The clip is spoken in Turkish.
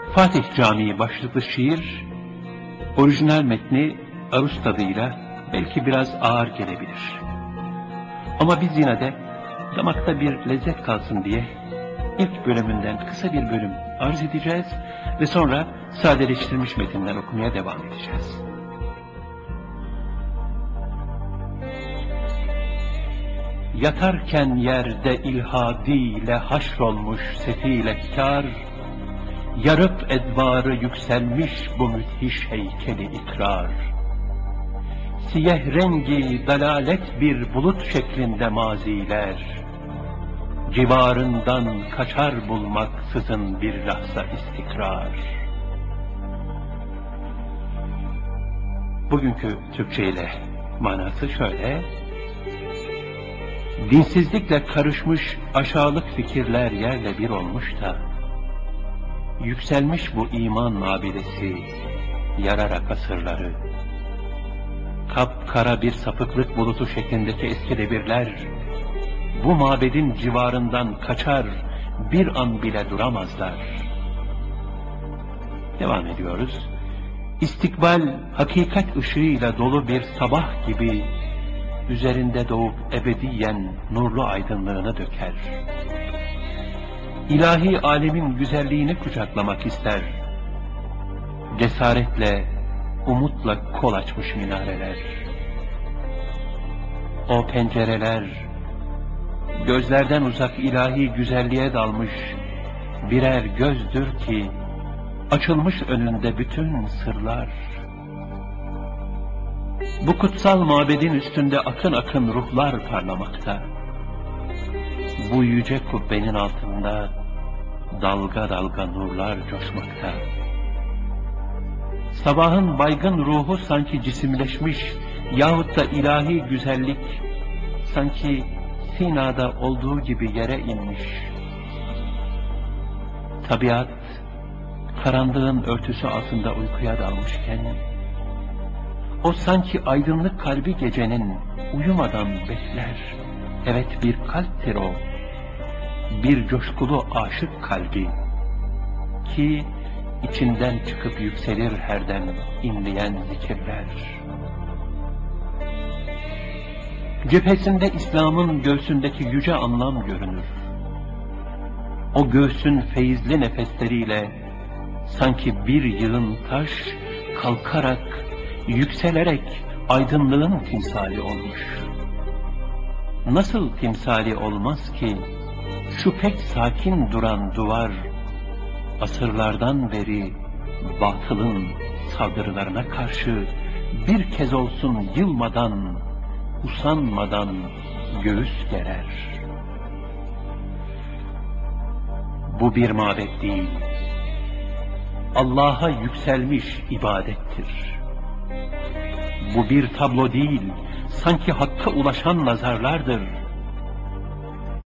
Fatih Camii başlıklı şiir, orijinal metni Aruz tadıyla belki biraz ağır gelebilir. Ama biz yine de damakta bir lezzet kalsın diye ilk bölümünden kısa bir bölüm arz edeceğiz ve sonra sadeleştirilmiş metinden okumaya devam edeceğiz. Yatarken yerde ilhadiyle haşrolmuş sefil efkar, yarıp edvarı yükselmiş bu müthiş heykeli ikrar. Siyah rengi dalalet bir bulut şeklinde maziler, civarından kaçar bulmaksızın bir lahza istikrar. Bugünkü Türkçe ile manası şöyle: dinsizlikle karışmış aşağılık fikirler yerle bir olmuş da, yükselmiş bu iman mabedesi, yararak asırları. Kapkara bir sapıklık bulutu şeklindeki eski devirler, bu mabedin civarından kaçar, bir an bile duramazlar. Devam ediyoruz. İstikbal, hakikat ışığıyla dolu bir sabah gibi, üzerinde doğup ebediyen nurlu aydınlığını döker. İlahi alemin güzelliğini kucaklamak ister. Cesaretle, umutla kol açmış minareler. O pencereler, gözlerden uzak ilahi güzelliğe dalmış birer gözdür ki, açılmış önünde bütün sırlar. Bu kutsal mabedin üstünde akın akın ruhlar parlamakta. Bu yüce kubbenin altında dalga dalga nurlar coşmakta. Sabahın baygın ruhu sanki cisimleşmiş yahut da ilahi güzellik sanki Sina'da olduğu gibi yere inmiş. Tabiat karanlığın örtüsü altında uykuya dalmışken, o sanki aydınlık kalbi gecenin uyumadan bekler. Evet, bir kalptir o, bir coşkulu aşık kalbi ki içinden çıkıp yükselir herden inleyen zikirler. Cephesinde İslam'ın göğsündeki yüce anlam görünür. O göğsün feyizli nefesleriyle sanki bir yığın taş kalkarak, yükselerek aydınlığın timsali olmuş. Nasıl timsali olmaz ki şu pek sakin duran duvar, asırlardan beri batılın saldırılarına karşı bir kez olsun yılmadan, usanmadan göğüs gerer. Bu bir mabet değil, Allah'a yükselmiş ibadettir. Bu bir tablo değil, sanki hakka ulaşan nazarlardır.